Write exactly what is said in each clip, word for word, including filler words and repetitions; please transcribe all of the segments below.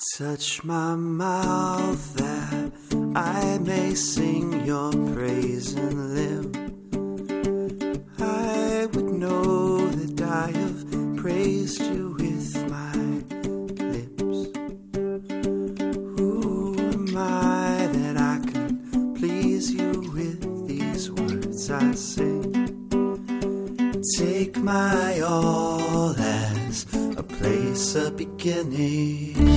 Touch my mouth that I may sing your praise and live. I would know that I have praised you with my lips. Who am I that I could please you with these words I sing? Take my all as a place of beginning.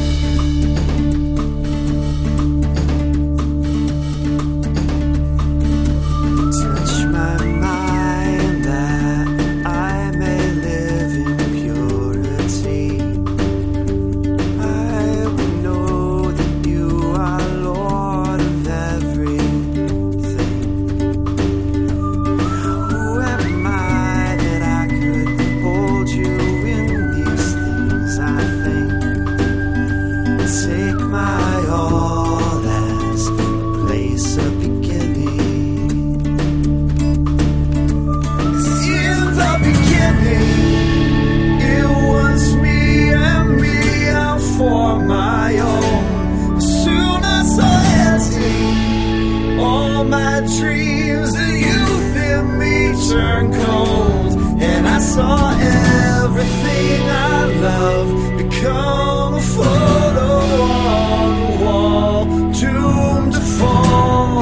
My dreams of youth in me turn cold, and I saw everything I love become a photo on the wall, doomed to fall,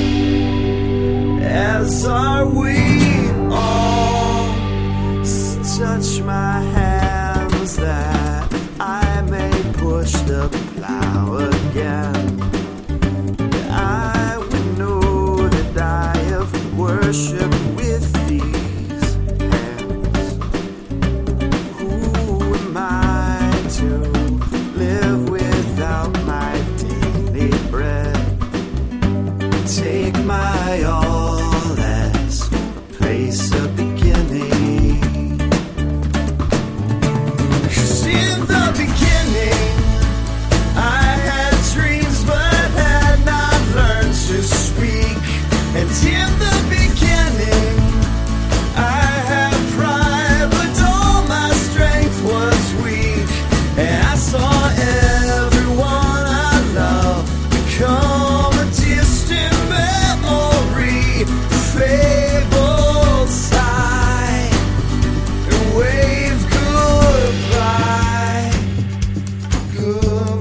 as are we all. So touch my hands that I may push the plow again. Worship with these hands. Who am I to live without my daily bread? Take my all as a place of beginning. 'Cause in the beginning I had dreams but had not learned to speak. And in the beginning, I had pride, but all my strength was weak. And I saw everyone I love become a distant memory, fabled sigh, and wave goodbye, goodbye.